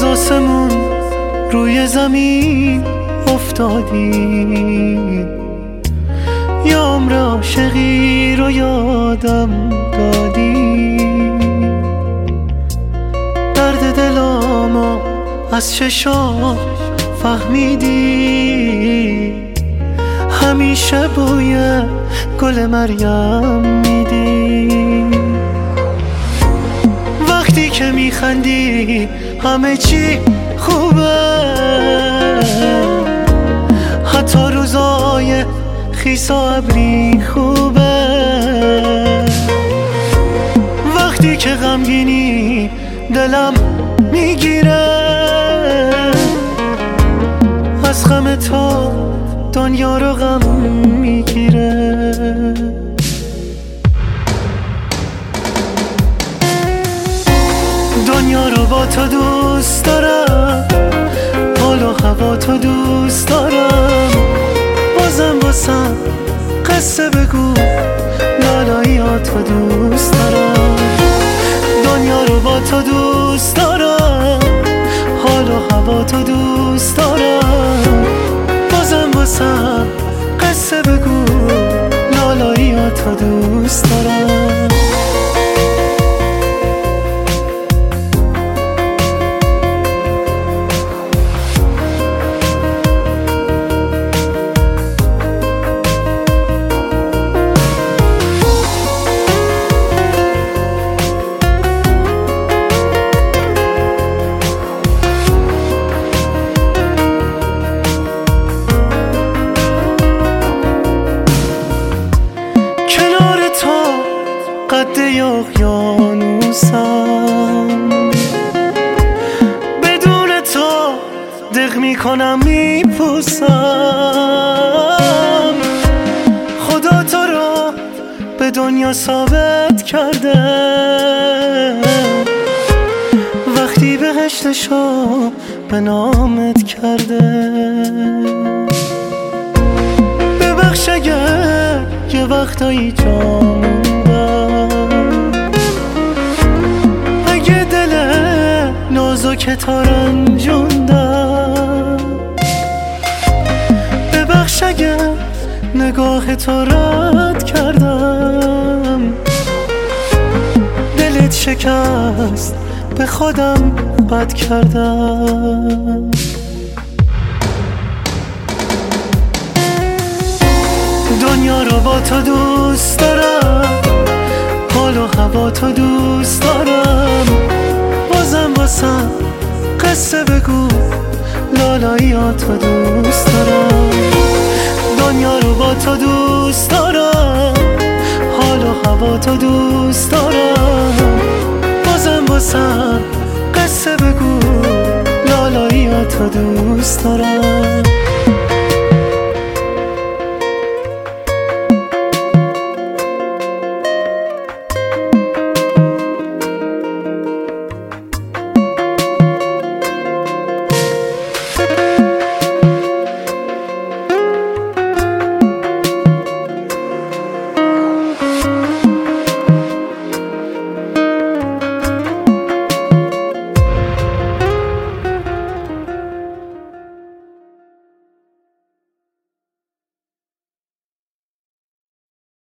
آسمون روی زمین افتادی، یا عمر عاشقی رو یادم دادی. درد دلامو از چشام فهمیدی، همیشه بوی گل مریم میدی. وقتی که میخندی همه چی خوبه، حتی روزای خیس و ابری خوبه. وقتی که غمگینی دلم میگیره، از غم تو دنیا رو غم میگیره. دنیا رو با تو دوست دارم، حال و هوا تو دوست دارم. بازم واسم قصه بگو، لالاییاتو دوست دارم. دنیا رو با تو دوست دارم، حال و هوا تو دوست دارم. بازم واسم قصه بگو، لالاییاتو دوست دارم. قد اقیانوسم، بدون تو دق میکنم میپوسم. خدا تو رو به دنیا ثابت کرده، وقتی بهشتشو به نامت کرده. ببخش اگر یه وقتایی جامون، اگه دل نازک تا رنجوندم. ببخش اگه نگاه تو رد کردم، دلت شکست به خودم بد کردم. دنیا رو با تو دوست دارم، حال و هوا تو دوست دارم. بازم واسم قصه بگو، لالاییاتو دوست دارم. دنیا رو با تو دوست دارم، حال و هوا تو دوست دارم. بازم واسم قصه بگو، لالاییاتو دوست دارم.